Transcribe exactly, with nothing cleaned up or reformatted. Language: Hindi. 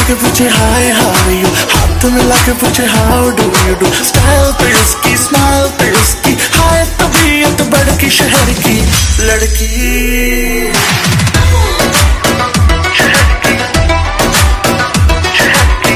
के पूछे हाय हाउ यू, हाथ मिला के पूछे how do you do. Style पे उसकी, स्माइल पे उसकी, हाय तबीयत बड़की शहर की लड़की।